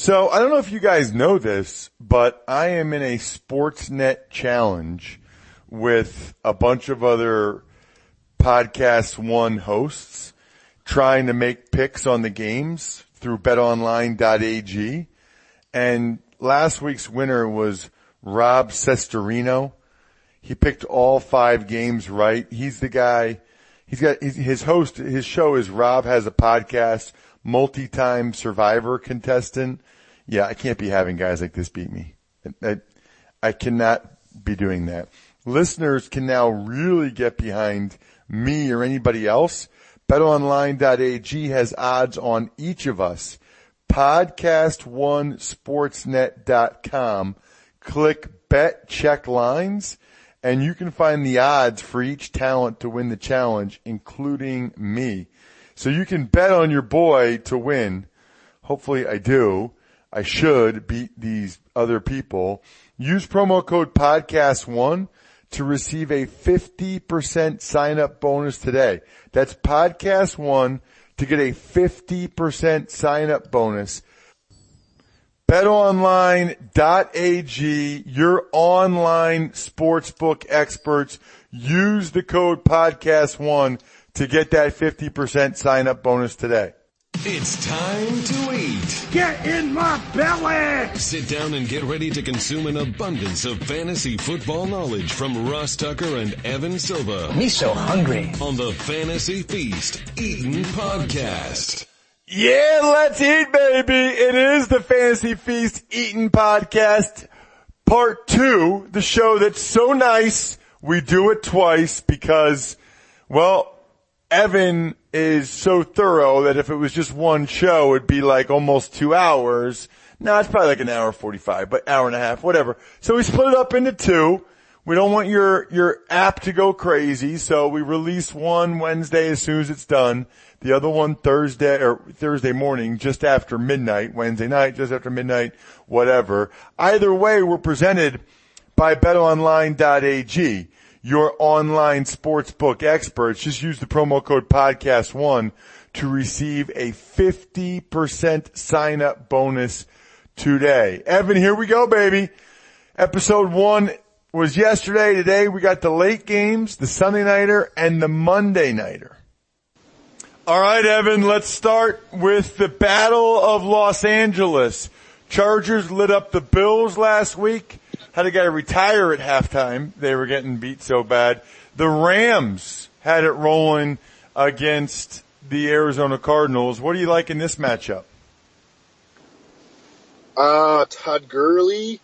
So I don't know if you guys know this, but I am in a Sportsnet challenge with a bunch of other Podcast One hosts trying to make picks on the games through betonline.ag. And last week's winner was Rob Cestarino. He picked all 5 games right. He's the guy. His show is Rob Has a Podcast, multi-time Survivor contestant. Yeah, I can't be having guys like this beat me. I cannot be doing that. Listeners can now really get behind me or anybody else. BetOnline.ag has odds on each of us. PodcastOneSportsNet.com. Click Bet Check Lines, and you can find the odds for each talent to win the challenge, including me. So you can bet on your boy to win. Hopefully I do. I should beat these other people. Use promo code podcast1 to receive a 50% sign up bonus today. That's podcast1 to get a 50% sign up bonus. BetOnline.ag, your online sportsbook experts. Use the code podcast1 to get that 50% sign up bonus today. It's time to eat. Get in my belly! Sit down and get ready to consume an abundance of fantasy football knowledge from Ross Tucker and Evan Silva. Me so hungry. On the Fantasy Feast Eatin' Podcast. Yeah, let's eat, baby. It is the Fantasy Feast Eatin' Podcast, part 2, the show that's so nice we do it twice because, well, Evan is so thorough that if it was just one show, it'd be like almost 2 hours. No, it's probably like an hour 45, but hour and a half, whatever. So we split it up into 2. We don't want your app to go crazy, so we release one Wednesday as soon as it's done. The other one Thursday morning, just after midnight, Wednesday night, just after midnight, whatever. Either way, we're presented by betonline.ag. Your online sportsbook experts. Just use the promo code podcast1 to receive a 50% sign up bonus today. Evan, here we go, baby. Episode 1 was yesterday. Today we got the late games, the Sunday nighter and the Monday nighter. All right, Evan, let's start with the Battle of Los Angeles. Chargers lit up the Bills last week. Had a guy retire at halftime. They were getting beat so bad. The Rams had it rolling against the Arizona Cardinals. What do you like in this matchup? Todd Gurley.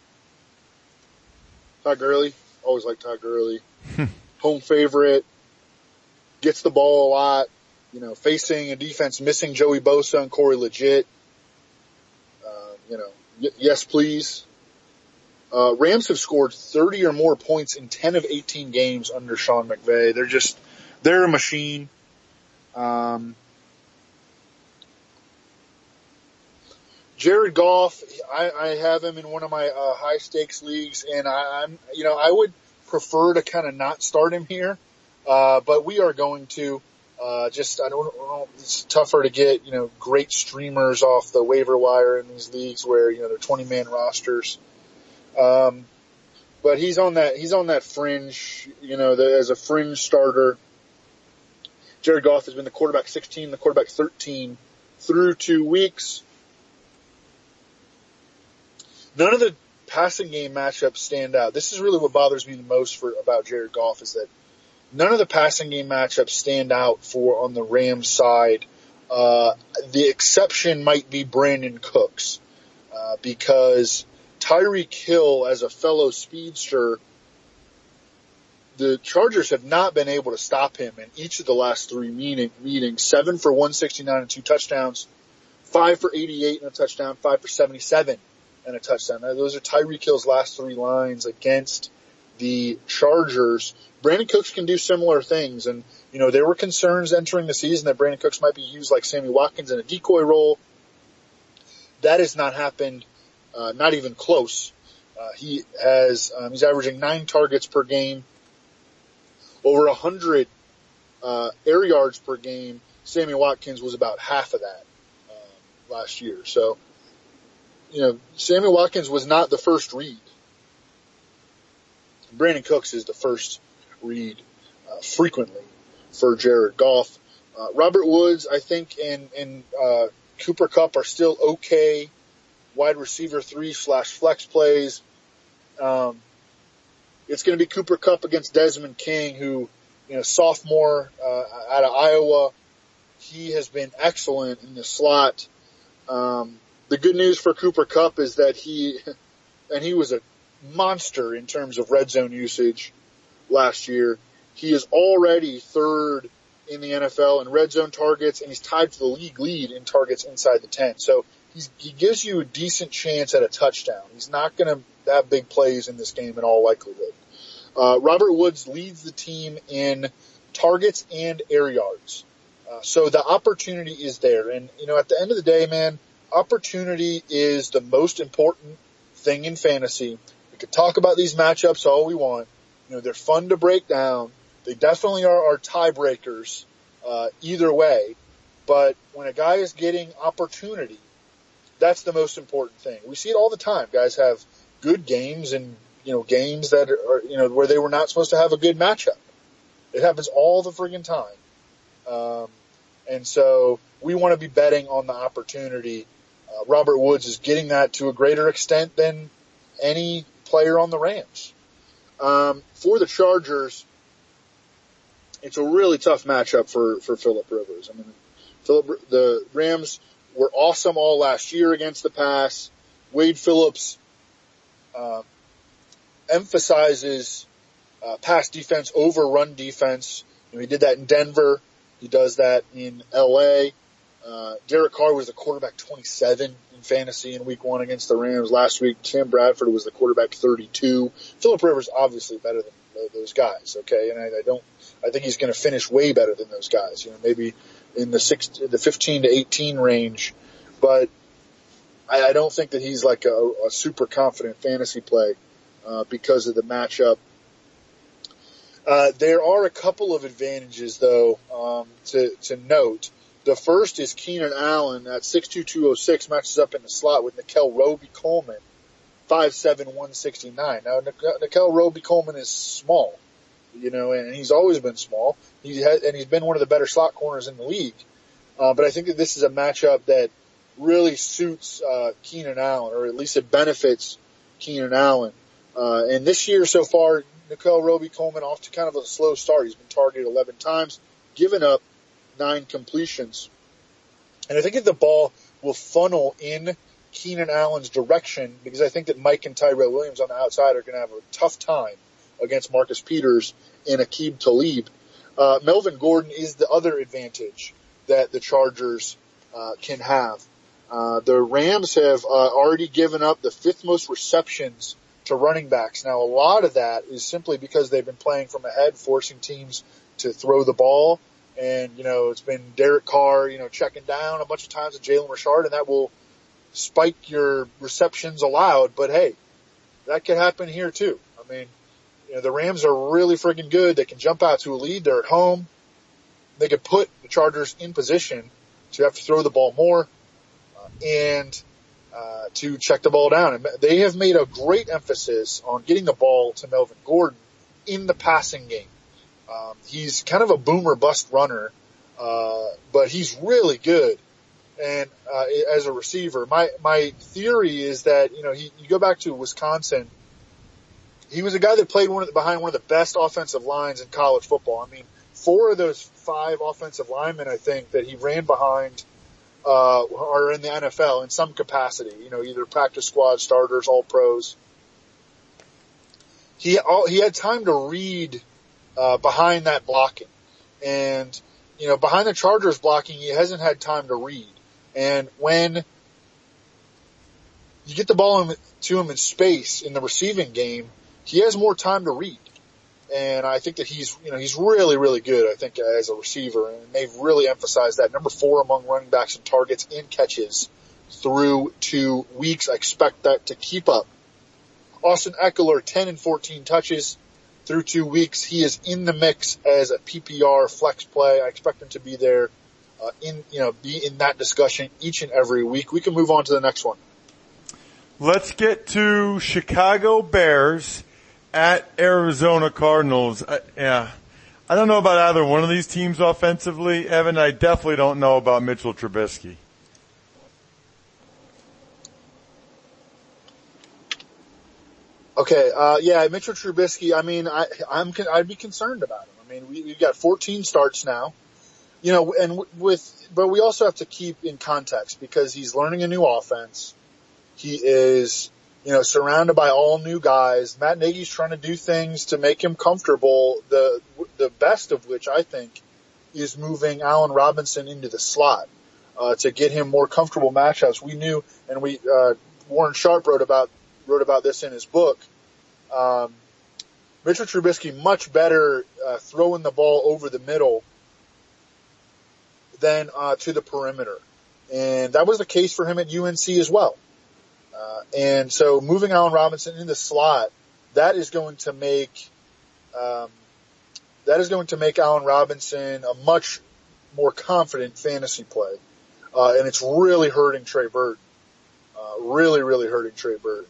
Always like Todd Gurley. Home favorite. Gets the ball a lot. You know, facing a defense missing Joey Bosa and Corey Legit. Yes, please. Rams have scored 30 or more points in 10 of 18 games under Sean McVay. They're a machine. Jared Goff, I have him in one of my high stakes leagues, and I would prefer to kind of not start him here, but we are going to. It's tougher to get, great streamers off the waiver wire in these leagues where, they're 20-man rosters. But he's on that fringe, as a fringe starter. Jared Goff has been the quarterback 16, the quarterback 13 through 2 weeks. None of the passing game matchups stand out. This is really what bothers me the most about Jared Goff is that none of the passing game matchups stand out on the Rams side. The exception might be Brandon Cooks, because Tyreek Hill, as a fellow speedster, the Chargers have not been able to stop him in each of the last 3 meetings. 7 for 169 and 2 touchdowns, 5 for 88 and a touchdown, 5 for 77 and a touchdown. Now, those are Tyreek Hill's last 3 lines against the Chargers. Brandon Cooks can do similar things, and there were concerns entering the season that Brandon Cooks might be used like Sammy Watkins in a decoy role. That has not happened, not even close. He's averaging 9 targets per game, over 100 air yards per game. Sammy Watkins was about half of that last year. So, Samuel Watkins was not the first read. Brandon Cooks is the first read frequently for Jared Goff. Robert Woods, I think, and Cooper Kupp are still okay wide receiver 3/flex plays. It's going to be Cooper Kupp against Desmond King, who, sophomore out of Iowa. He has been excellent in the slot. The good news for Cooper Kupp is that he was a monster in terms of red zone usage last year. He is already third in the NFL in red zone targets, and he's tied for the league lead in targets inside the 10. So he gives you a decent chance at a touchdown. He's not going to have big plays in this game in all likelihood. Robert Woods leads the team in targets and air yards. So the opportunity is there. And, at the end of the day, man, opportunity is the most important thing in fantasy. We could talk about these matchups all we want. They're fun to break down. They definitely are tiebreakers, either way. But when a guy is getting opportunity, that's the most important thing. We see it all the time. Guys have good games and, games that are, where they were not supposed to have a good matchup. It happens all the friggin' time. And so we want to be betting on the opportunity. Robert Woods is getting that to a greater extent than any player on the Rams. For the Chargers, it's a really tough matchup for Phillip Rivers. I mean, the Rams were awesome all last year against the pass. Wade Phillips emphasizes pass defense over run defense. He did that in Denver. He does that in L.A. Derek Carr was the quarterback 27 in fantasy in week 1 against the Rams. Last week, Sam Bradford was the quarterback 32. Phillip Rivers obviously better than those guys, okay? And I think he's going to finish way better than those guys, maybe in the 15 to 18 range. But I don't think that he's like a super confident fantasy play, because of the matchup. There are a couple of advantages though, to note. The first is Keenan Allen at 6'2", 206 matches up in the slot with Nickel Roby-Coleman, 5'7", 169. Now, Nickel Roby-Coleman is small, and he's always been small. He's been one of the better slot corners in the league. But I think that this is a matchup that really suits, Keenan Allen, or at least it benefits Keenan Allen. And this year so far, Nickel Roby-Coleman off to kind of a slow start. He's been targeted 11 times, given up 9 completions. And I think that the ball will funnel in Keenan Allen's direction, because I think that Mike and Tyrell Williams on the outside are going to have a tough time against Marcus Peters and Aqib Talib. Melvin Gordon is the other advantage that the Chargers can have. The Rams have already given up the 5th most receptions to running backs. Now, a lot of that is simply because they've been playing from ahead, forcing teams to throw the ball. And, it's been Derek Carr, checking down a bunch of times with Jalen Richard, and that will spike your receptions allowed. But hey, that could happen here too. I mean, the Rams are really freaking good. They can jump out to a lead. They're at home. They could put the Chargers in position to have to throw the ball more, and to check the ball down. And they have made a great emphasis on getting the ball to Melvin Gordon in the passing game. He's kind of a boomer bust runner, but he's really good. And, as a receiver, my theory is that, you go back to Wisconsin, he was a guy that played behind one of the best offensive lines in college football. I mean, 4 of those 5 offensive linemen, I think, that he ran behind, are in the NFL in some capacity, either practice squad starters, all pros. He had time to read, behind that blocking. And, behind the Chargers blocking, he hasn't had time to read. And when you get the ball to him in space in the receiving game, he has more time to read. And I think that he's really, really good, I think, as a receiver. And they've really emphasized that. Number 4 among running backs in targets and catches through 2 weeks. I expect that to keep up. Austin Eckler, 10 and 14 touches through 2 weeks. He is in the mix as a PPR flex play. I expect him to be there, be in that discussion each and every week. We can move on to the next one. Let's get to Chicago Bears at Arizona Cardinals. I don't know about either one of these teams offensively, Evan. I definitely don't know about Mitchell Trubisky. Okay, Mitchell Trubisky. I mean, I'd be concerned about him. I mean, we've got 14 starts now, but we also have to keep in context because he's learning a new offense. He is, surrounded by all new guys. Matt Nagy's trying to do things to make him comfortable. The best of which I think is moving Allen Robinson into the slot, to get him more comfortable matchups. We knew, and Warren Sharp wrote about this in his book. Mitchell Trubisky much better throwing the ball over the middle than to the perimeter, and that was the case for him at UNC as well. And so moving Allen Robinson in the slot, that is going to make Allen Robinson a much more confident fantasy play, and it's really hurting Trey Burton. Really hurting Trey Burton.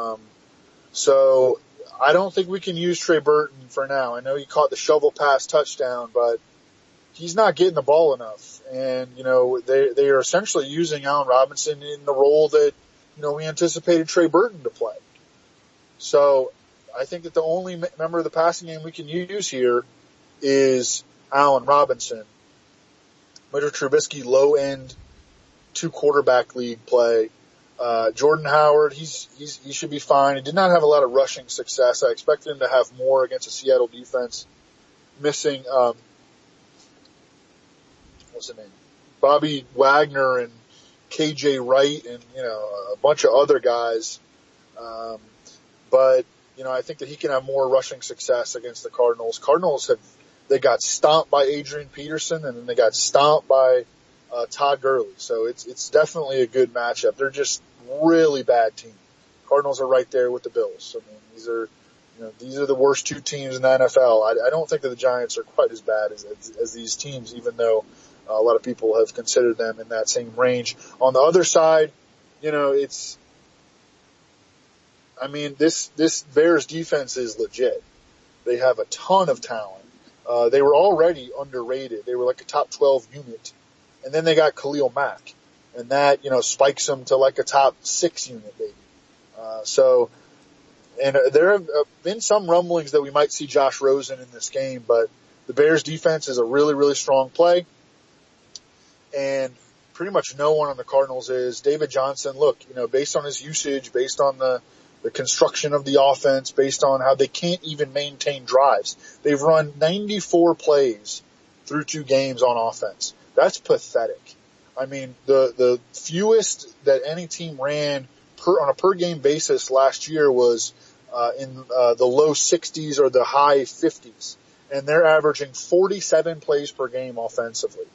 So I don't think we can use Trey Burton for now. I know he caught the shovel pass touchdown, but he's not getting the ball enough. And, they are essentially using Allen Robinson in the role that, we anticipated Trey Burton to play. So I think that the only member of the passing game we can use here is Allen Robinson. Mitchell Trubisky, low end, 2-quarterback league play. Jordan Howard, he should be fine. He did not have a lot of rushing success. I expected him to have more against a Seattle defense. Missing, what's his name? Bobby Wagner and KJ Wright and, a bunch of other guys. But, I think that he can have more rushing success against the Cardinals. They got stomped by Adrian Peterson and then they got stomped by Todd Gurley. So it's definitely a good matchup. They're just really bad team. Cardinals are right there with the Bills. I mean, these are the worst two teams in the NFL. I don't think that the Giants are quite as bad as these teams, even though a lot of people have considered them in that same range. On the other side, this Bears defense is legit. They have a ton of talent. They were already underrated. They were like a top 12 unit. And then they got Khalil Mack. And that, spikes them to like a top 6 unit, maybe. And there have been some rumblings that we might see Josh Rosen in this game, but the Bears defense is a really, really strong play. And pretty much no one on the Cardinals is. David Johnson, look, based on his usage, based on the construction of the offense, based on how they can't even maintain drives. They've run 94 plays through 2 games on offense. That's pathetic. I mean, the fewest that any team ran on a per game basis last year was in the low 60s or the high 50s, and they're averaging 47 plays per game offensively.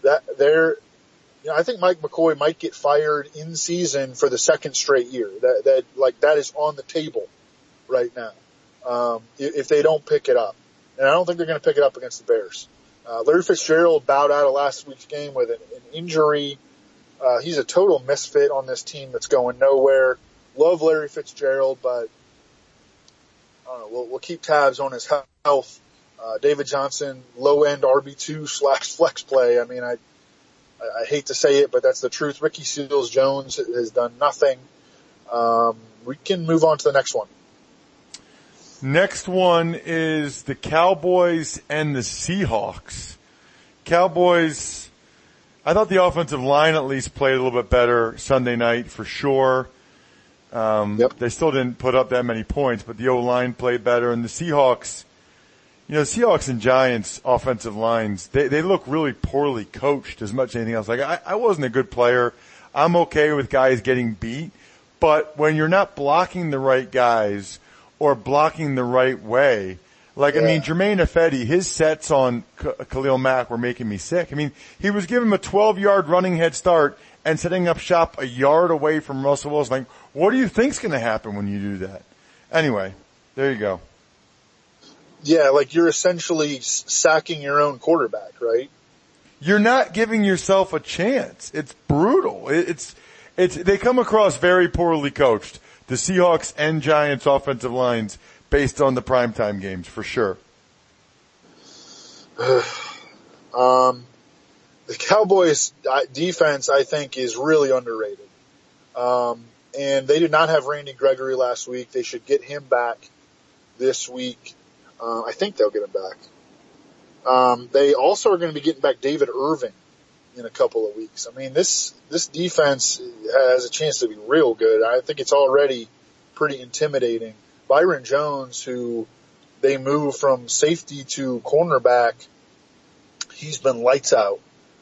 I think Mike McCoy might get fired in season for the second straight year. That is on the table right now. If they don't pick it up, and I don't think they're going to pick it up against the Bears. Larry Fitzgerald bowed out of last week's game with an injury. He's a total misfit on this team that's going nowhere. Love Larry Fitzgerald, but I don't know. We'll keep tabs on his health. David Johnson, low end RB2/flex play. I mean, I hate to say it, but that's the truth. Ricky Seals-Jones has done nothing. We can move on to the next one. Next one is the Cowboys and the Seahawks. Cowboys, I thought the offensive line at least played a little bit better Sunday night for sure. They still didn't put up that many points, but the O-line played better. And the Seahawks, Seahawks and Giants offensive lines, they look really poorly coached as much as anything else. Like, I wasn't a good player. I'm okay with guys getting beat, but when you're not blocking the right guys or blocking the right way, I mean, Jermaine Ifedi, his sets on Khalil Mack were making me sick. I mean, he was giving him a 12-yard running head start and setting up shop a yard away from Russell Wilson. Like, what do you think's going to happen when you do that? Anyway, there you go. Yeah, you're essentially sacking your own quarterback, right? You're not giving yourself a chance. It's brutal. They come across very poorly coached. the Seahawks and Giants offensive lines based on the primetime games, for sure. The Cowboys defense, I think, is really underrated. And they did not have Randy Gregory last week. They should get him back this week. I think they'll get him back. They also are going to be getting back David Irving in a couple of weeks. I mean, this defense has a chance to be real good. I think it's already pretty intimidating. Byron Jones, who they moved from safety to cornerback, he's been lights out.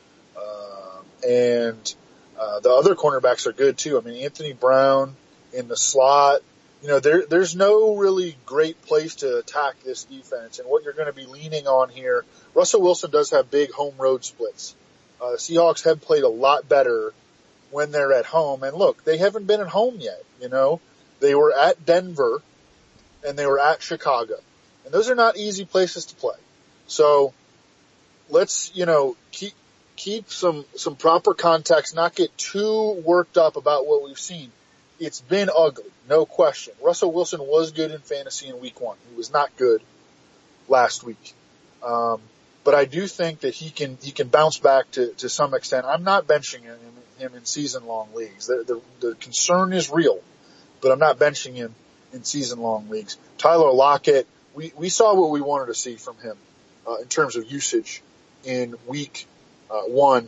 And the other cornerbacks are good too. I mean, Anthony Brown in the slot. You know, there's no really great place to attack this defense. And what you're going to be leaning on here, Russell Wilson does have big home road splits. The Seahawks have played a lot better when they're at home. And look, they haven't been at home yet. You know, they were at Denver and they were at Chicago. And those are not easy places to play. So let's, you know, keep some proper context, not get too worked up about what we've seen. It's been ugly, no question. Russell Wilson was good in fantasy in week 1. He was not good last week. But I do think that he can bounce back to some extent. I'm not benching him in season long leagues. The concern is real, but I'm not benching him in season long leagues. Tyler Lockett, we saw what we wanted to see from him, in terms of usage in week 1.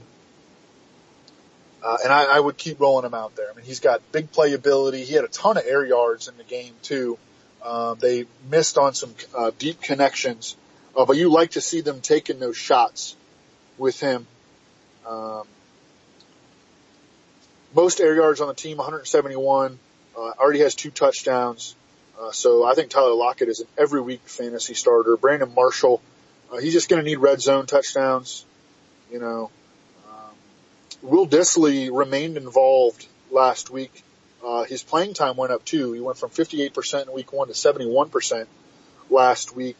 And I would keep rolling him out there. I mean, he's got big playability. He had a ton of air yards in the game too. They missed on some deep connections, but you like to see them taking those shots with him. Most air yards on the team, 171. Already has 2 touchdowns. So I think Tyler Lockett is an every week fantasy starter. Brandon Marshall, he's just going to need red zone touchdowns. You know, Will Dissly remained involved last week. His playing time went up too. He went from 58% in week 1 to 71% last week.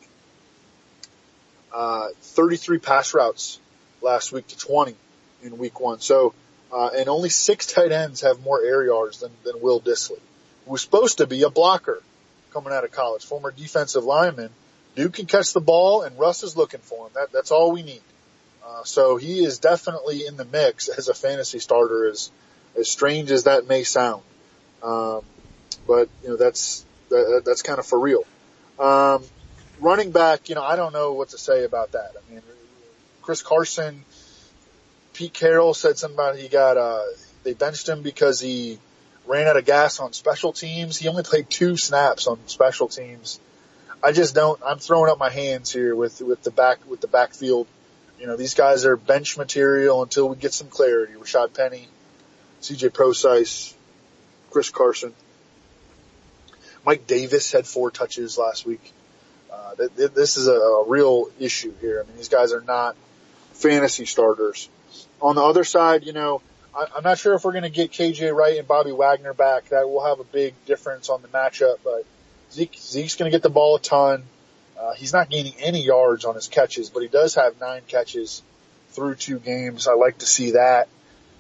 33 pass routes last week to 20 in week 1. So, and only 6 tight ends have more air yards than Will Dissly, who was supposed to be a blocker coming out of college, former defensive lineman. Dude can catch the ball, and Russ is looking for him. That's all we need. So he is definitely in the mix as a fantasy starter, as strange as that may sound. But, you know, that's kind of for real. Running back, you know, I don't know what to say about that. I mean, Chris Carson, Pete Carroll said something about they benched him because he ran out of gas on special teams. He only played 2 snaps on special teams. I'm throwing up my hands here with the backfield. You know, these guys are bench material until we get some clarity. Rashad Penny, CJ Prosise, Chris Carson. Mike Davis had 4 touches last week. This is a real issue here. I mean, these guys are not fantasy starters. On the other side, you know, I'm not sure if we're going to get KJ Wright and Bobby Wagner back. That will have a big difference on the matchup, but Zeke's going to get the ball a ton. He's not gaining any yards on his catches, but he does have 9 catches through 2 games. I like to see that.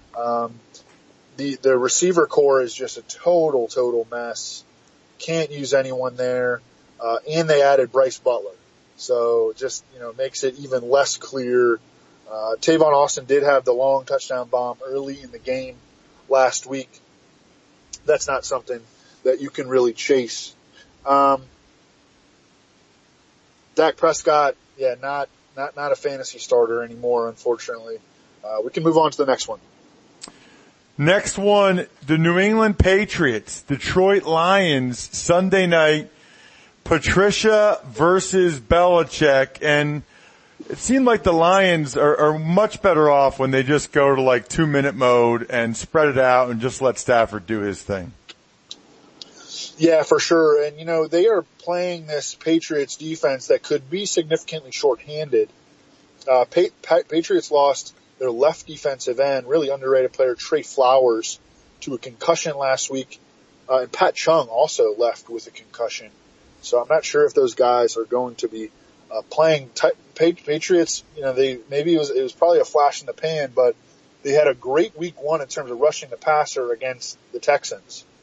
The receiver core is just a total mess. Can't use anyone there. And they added Bryce Butler. So just, you know, makes it even less clear. Tavon Austin did have the long touchdown bomb early in the game last week. That's not something that you can really chase. Dak Prescott, yeah, not a fantasy starter anymore, unfortunately. We can move on to the next one. Next one, the New England Patriots, Detroit Lions, Sunday night, Patricia versus Belichick, and it seemed like the Lions are much better off when they just go to like 2-minute mode and spread it out and just let Stafford do his thing. Yeah, for sure. And, you know, they are playing this Patriots defense that could be significantly shorthanded. Patriots lost their left defensive end, really underrated player, Trey Flowers, to a concussion last week. And Pat Chung also left with a concussion. So I'm not sure if those guys are going to be playing. Patriots, you know, maybe it was probably a flash in the pan, but they had a great week 1 in terms of rushing the passer against the Texans.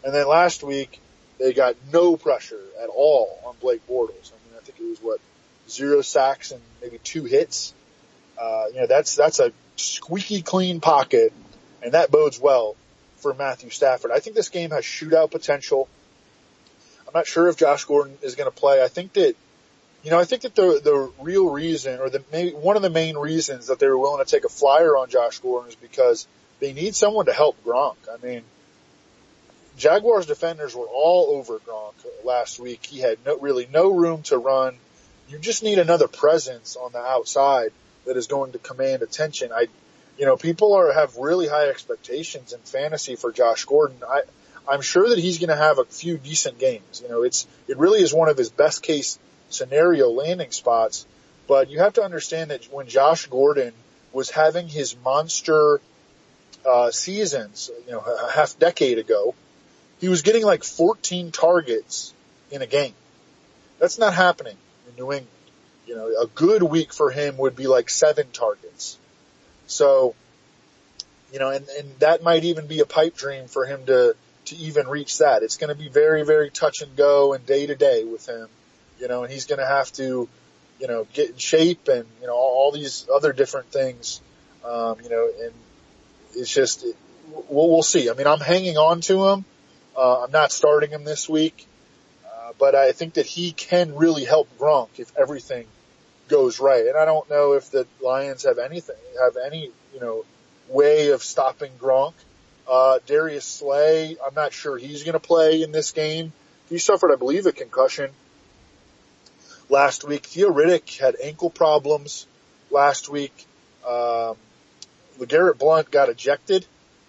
And then last week, they got no pressure at all on Blake Bortles. I mean, I think it was 0 sacks and maybe 2 hits. That's a squeaky clean pocket, and that bodes well for Matthew Stafford. I think this game has shootout potential. I'm not sure if Josh Gordon is going to play. I think that the real reason, or one of the main reasons that they were willing to take a flyer on Josh Gordon is because they need someone to help Gronk. I mean, Jaguars defenders were all over Gronk last week. He had really no room to run. You just need another presence on the outside that is going to command attention. People have really high expectations in fantasy for Josh Gordon. I'm sure that he's going to have a few decent games. It really is one of his best case scenario landing spots, but you have to understand that when Josh Gordon was having his monster seasons, a half decade ago, he was getting like 14 targets in a game. That's not happening in New England. A good week for him would be like 7 targets. So, and that might even be a pipe dream for him to even reach that. It's going to be very, very touch and go and day to day with him, and he's going to have to, get in shape and, all these other different things, and it's just, we'll see. I mean, I'm hanging on to him. I'm not starting him this week, but I think that he can really help Gronk if everything goes right. And I don't know if the Lions have any, way of stopping Gronk. Darius Slay, I'm not sure he's going to play in this game. He suffered, I believe, a concussion last week. Theo Riddick had ankle problems last week. LeGarrette Blount got ejected.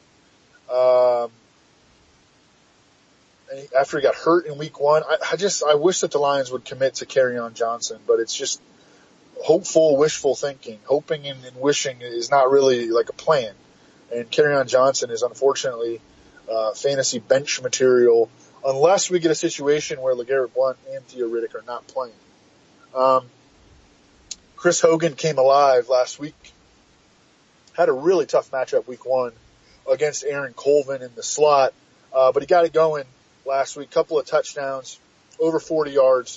After he got hurt in week 1, I wish that the Lions would commit to Kerryon Johnson, but it's just hopeful, wishful thinking. Hoping and wishing is not really like a plan. And Kerryon Johnson is unfortunately, fantasy bench material unless we get a situation where LeGarrette Blount and Theo Riddick are not playing. Chris Hogan came alive last week. Had a really tough matchup week 1 against Aaron Colvin in the slot. But he got it going last week. Couple of touchdowns, over 40 yards.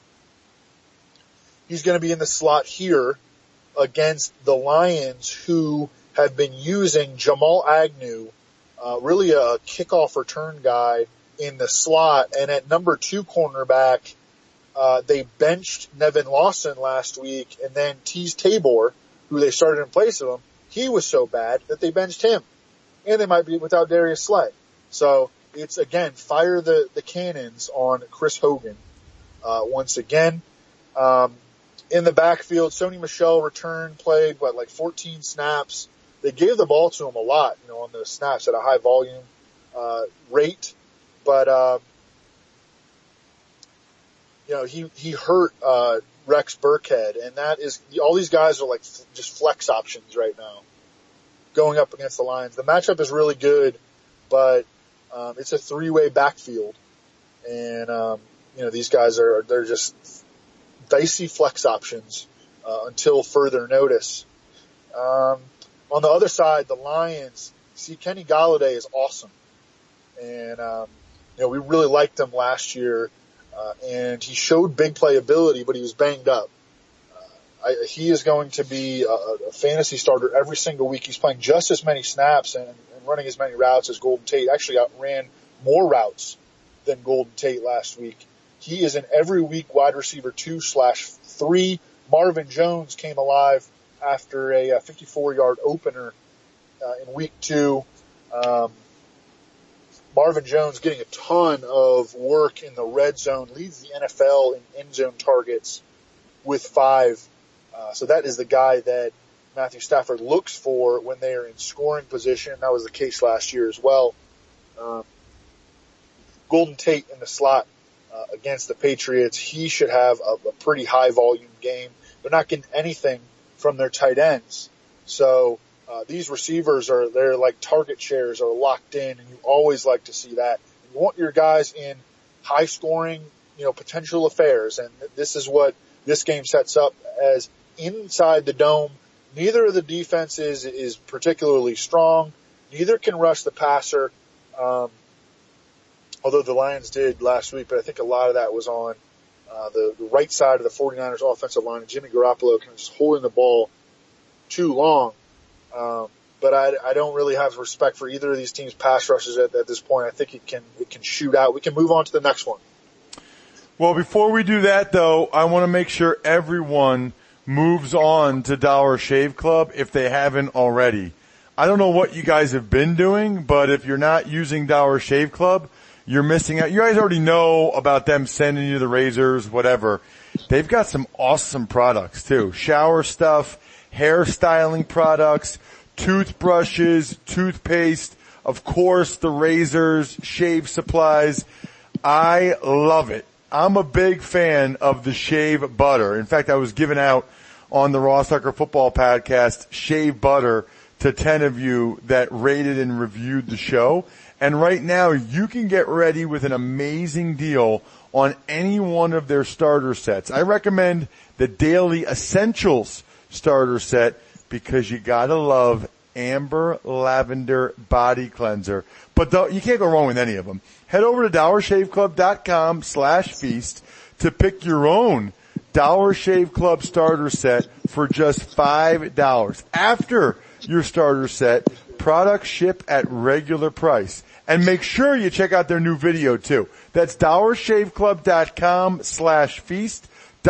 He's going to be in the slot here against the Lions, who have been using Jamal Agnew, really a kickoff return guy in the slot. And at number 2 cornerback, they benched Nevin Lawson last week, and then Teez Tabor, who they started in place of him, he was so bad that they benched him. And they might be without Darius Slay. So it's, again, fire the cannons on Chris Hogan once again. In the backfield, Sony Michel returned, played, 14 snaps. They gave the ball to him a lot, on those snaps at a high volume rate. But, he hurt Rex Burkhead, and that is, all these guys are just flex options right now going up against the Lions. The matchup is really good, but it's a 3-way backfield, and these guys they're just dicey flex options until further notice. On the other side, the Lions, Kenny Golladay is awesome, and we really liked him last year, and he showed big playability, but he was banged up. He is going to be a fantasy starter every single week. He's playing just as many snaps and running as many routes as Golden Tate. Actually ran more routes than Golden Tate last week. He is an every week wide receiver 2/3. Marvin Jones came alive after a 54-yard opener in week 2. Marvin Jones getting a ton of work in the red zone, leads the NFL in end zone targets with 5. So that is the guy that Matthew Stafford looks for when they are in scoring position. That was the case last year as well. Golden Tate in the slot against the Patriots. He should have a pretty high volume game. They're not getting anything from their tight ends. So these receivers they're like target shares are locked in, and you always like to see that. You want your guys in high scoring, potential affairs, and this is what this game sets up as. Inside the dome, neither of the defenses is particularly strong. Neither can rush the passer. although the Lions did last week, but I think a lot of that was on the right side of the 49ers offensive line, and Jimmy Garoppolo kind of just holding the ball too long. But I don't really have respect for either of these teams' pass rushes at this point. I think it can shoot out. We can move on to the next one. Well, before we do that, though, I want to make sure everyone moves on to Dollar Shave Club if they haven't already. I don't know what you guys have been doing, but if you're not using Dollar Shave Club, you're missing out. You guys already know about them sending you the razors, whatever. They've got some awesome products, too. Shower stuff, hair styling products, toothbrushes, toothpaste, of course, the razors, shave supplies. I love it. I'm a big fan of the shave butter. In fact, I was giving out on the Ross Tucker Football Podcast shave butter to 10 of you that rated and reviewed the show. And right now you can get ready with an amazing deal on any one of their starter sets. I recommend the Daily Essentials starter set because you gotta love Amber Lavender Body Cleanser. But you can't go wrong with any of them. Head over to DollarShaveClub.com/feast to pick your own Dollar Shave Club starter set for just $5. After your starter set, products ship at regular price. And make sure you check out their new video too. That's DollarShaveClub.com/feast.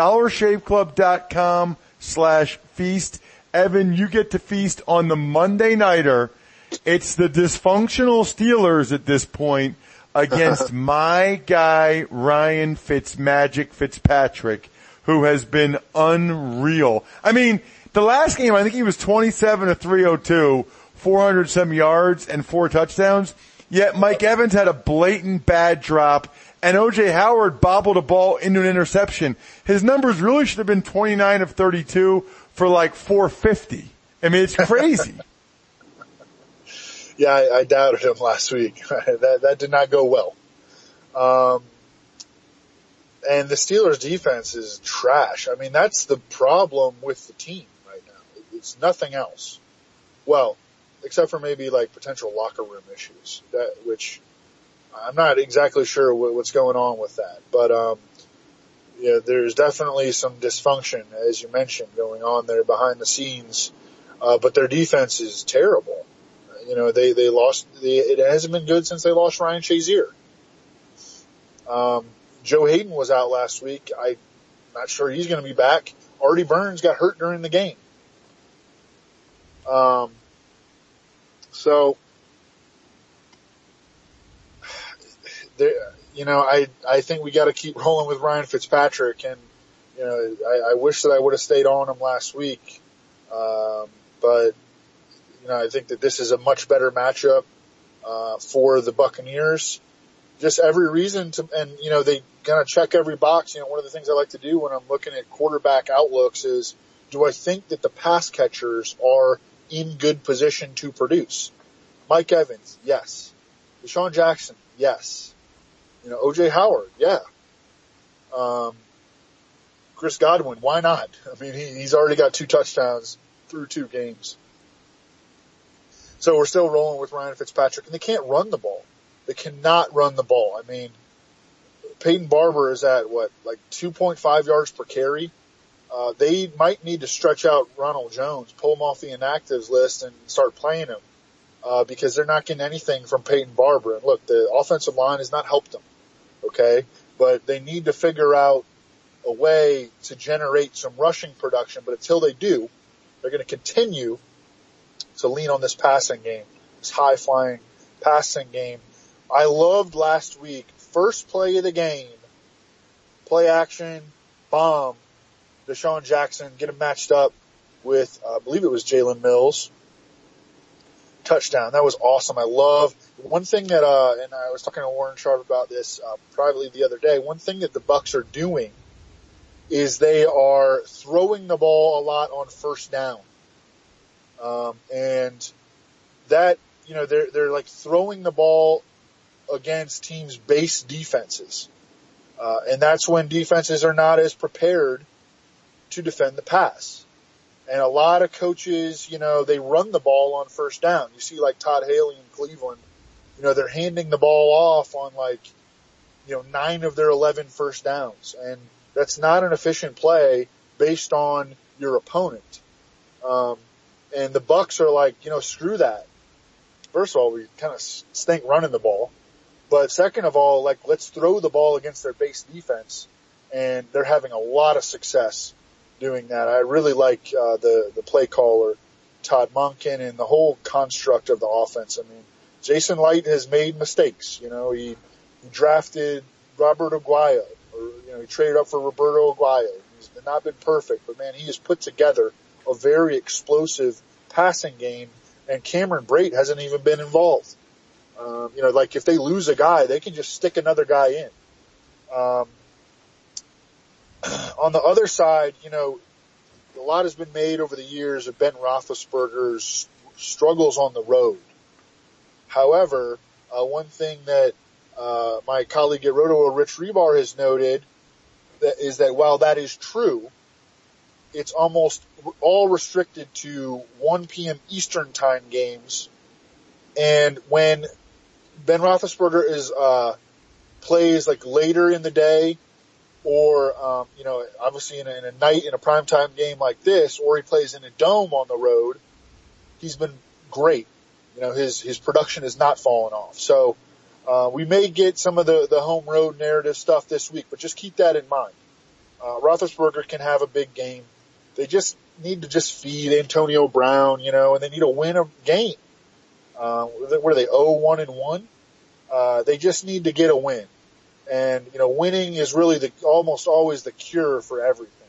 DollarShaveClub.com/feast. Evan, you get to feast on the Monday Nighter. It's the dysfunctional Steelers at this point against my guy, Ryan Fitzpatrick, who has been unreal. I mean, the last game, I think he was 27 of 302, 400 some yards and 4 touchdowns. Yet Mike Evans had a blatant bad drop, and O.J. Howard bobbled a ball into an interception. His numbers really should have been 29 of 32 for like 450. I mean, it's crazy. Yeah, I doubted him last week. That did not go well. And the Steelers' defense is trash. I mean, that's the problem with the team right now. It's nothing else. Well, except for maybe like potential locker room issues, which I'm not exactly sure what's going on with that. But, yeah, there's definitely some dysfunction, as you mentioned, going on there behind the scenes. But their defense is terrible. You know, they lost, it hasn't been good since they lost Ryan Shazier. Joe Hayden was out last week. I'm not sure he's going to be back. Artie Burns got hurt during the game. So, there, you know, I think we got to keep rolling with Ryan Fitzpatrick, and, you know, I wish that I would have stayed on him last week. But, you know, I think that this is a much better matchup, for the Buccaneers. Just every reason to, and, you know, they kind of check every box. You know, one of the things I like to do when I'm looking at quarterback outlooks is, do I think that the pass catchers are in good position to produce? Mike Evans, yes. Deshaun Jackson, yes. You know, O.J. Howard, yeah. Chris Godwin, why not? I mean, he's already got 2 touchdowns through 2 games. So we're still rolling with Ryan Fitzpatrick, and they can't run the ball. They cannot run the ball. I mean, Peyton Barber is at like 2.5 yards per carry. They might need to stretch out Ronald Jones, pull him off the inactives list and start playing him, because they're not getting anything from Peyton Barber. And look, the offensive line has not helped them. Okay. But they need to figure out a way to generate some rushing production. But until they do, they're going to continue to lean on this passing game, this high flying passing game. I loved last week, first play of the game, play action, bomb, Deshaun Jackson, get him matched up with, I believe it was Jalen Mills. Touchdown. That was awesome. I love one thing that, and I was talking to Warren Sharp about this, privately the other day. One thing that the Bucs are doing is they are throwing the ball a lot on first down. And that, you know, they're like throwing the ball against teams' base defenses. And that's when defenses are not as prepared to defend the pass. And a lot of coaches, you know, they run the ball on first down. You see like Todd Haley in Cleveland, you know, they're handing the ball off on like, 9 of their 11 first downs. And that's not an efficient play based on your opponent. And the Bucs are like, screw that. First of all, we kind of stink running the ball. But second of all, let's throw the ball against their base defense. And they're having a lot of success doing that. I really like, the play caller, Todd Monken, and the whole construct of the offense. I mean, Jason Light has made mistakes. He drafted Robert Aguayo, or, he traded up for Roberto Aguayo. He's not been perfect, but man, he has put together a very explosive passing game, and Cameron Brate hasn't even been involved. If they lose a guy, they can just stick another guy in. On the other side, a lot has been made over the years of Ben Roethlisberger's struggles on the road. However, one thing that my colleague at Roto, Rich Rebar, has noted is that while that is true, it's almost all restricted to 1 p.m. Eastern time games. And when Ben Roethlisberger is plays later in the day, or obviously in a night in a primetime game like this, or he plays in a dome on the road, he's been great. His production has not fallen off. So we may get some of the home road narrative stuff this week, but just keep that in mind. Roethlisberger can have a big game. They just need to feed Antonio Brown, and they need to win a game. What are they, 0-1-1? They just need to get a win. And, winning is really almost always the cure for everything.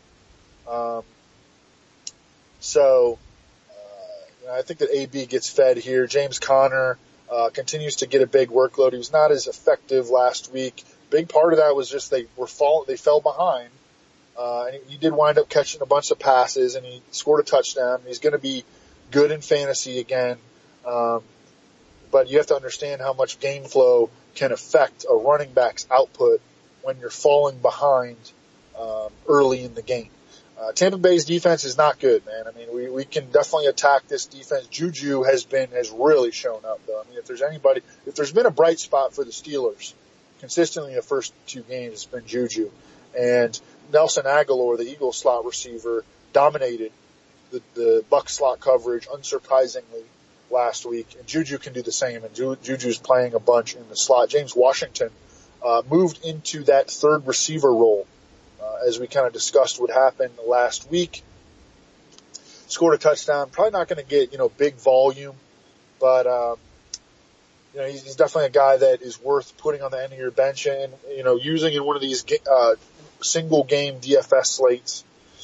I think that AB gets fed here. James Conner, continues to get a big workload. He was not as effective last week. Big part of that was just they fell behind. And he did wind up catching a bunch of passes, and he scored a touchdown. He's going to be good in fantasy again. But you have to understand how much game flow can affect a running back's output when you're falling behind early in the game. Tampa Bay's defense is not good, man. I mean, we can definitely attack this defense. Juju has really shown up, though. I mean, if there's been a bright spot for the Steelers consistently in the first 2 games, it's been Juju. And Nelson Aguilar, the Eagles slot receiver, dominated the Bucs slot coverage unsurprisingly last week. And Juju can do the same, and Juju's playing a bunch in the slot. James Washington moved into that third receiver role, as we kind of discussed what happened last week. Scored a touchdown. Probably not going to get, big volume, but, he's definitely a guy that is worth putting on the end of your bench and, using in one of these, single game DFS slates.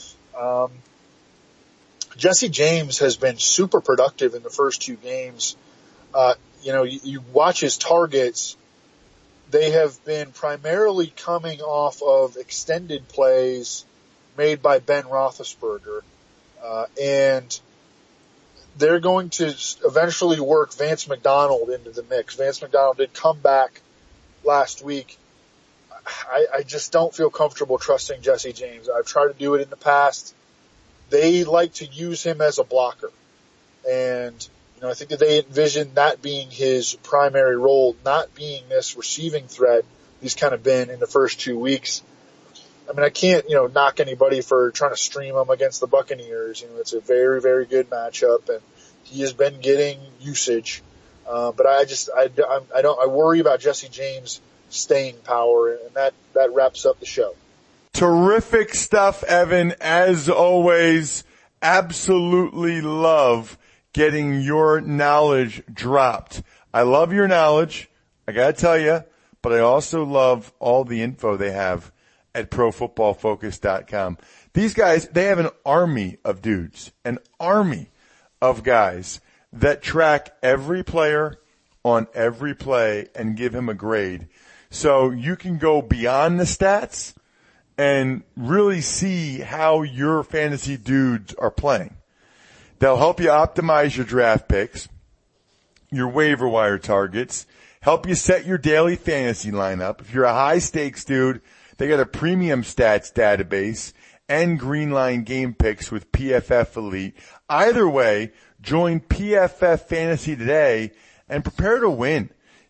Jesse James has been super productive in the first 2 games. You watch his targets. They have been primarily coming off of extended plays made by Ben Roethlisberger. And they're going to eventually work Vance McDonald into the mix. Vance McDonald did come back last week. I just don't feel comfortable trusting Jesse James. I've tried to do it in the past. They like to use him as a blocker. And, I think that they envision that being his primary role, not being this receiving threat he's kind of been in the first 2 weeks. I mean, I can't, knock anybody for trying to stream him against the Buccaneers. It's a very, very good matchup, and he has been getting usage. But I worry about Jesse James' staying power, and that wraps up the show. Terrific stuff, Evan. As always, absolutely love getting your knowledge dropped. I love your knowledge, I gotta tell you, but I also love all the info they have at ProFootballFocus.com. These guys, they have an army of dudes, an army of guys that track every player on every play and give him a grade. So you can go beyond the stats and really see how your fantasy dudes are playing. They'll help you optimize your draft picks, your waiver wire targets, help you set your daily fantasy lineup. If you're a high stakes dude, they got a premium stats database and Greenline game picks with PFF Elite. Either way, join PFF Fantasy today and prepare to win.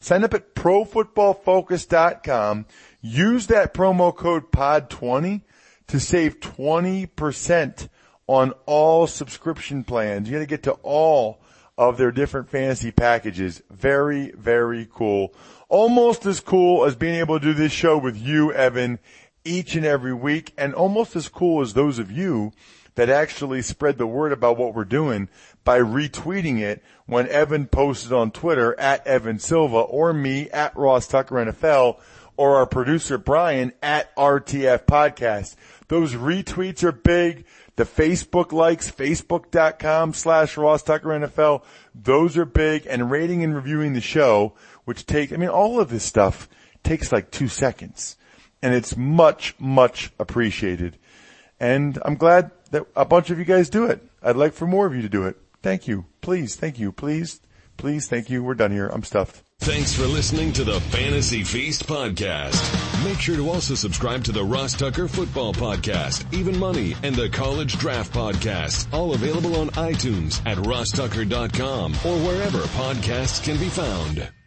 Sign up at ProFootballFocus.com. Use that promo code POD20 to save 20% on all subscription plans. You're going to get to all of their different fantasy packages. Very, very cool. Almost as cool as being able to do this show with you, Evan, each and every week, and almost as cool as those of you that actually spread the word about what we're doing by retweeting it when Evan posted on Twitter at Evan Silva, or me at Ross Tucker NFL, or our producer Brian at RTF Podcast. Those retweets are big. The Facebook likes, facebook.com/Ross Tucker NFL. Those are big. And rating and reviewing the show, which all of this stuff takes like 2 seconds. And it's much, much appreciated. And I'm glad that a bunch of you guys do it. I'd like for more of you to do it. Thank you. Please. Thank you. Please. Please. Thank you. We're done here. I'm stuffed. Thanks for listening to the Fantasy Feast podcast. Make sure to also subscribe to the Ross Tucker Football Podcast, Even Money, and the College Draft Podcast. All available on iTunes, at rosstucker.com, or wherever podcasts can be found.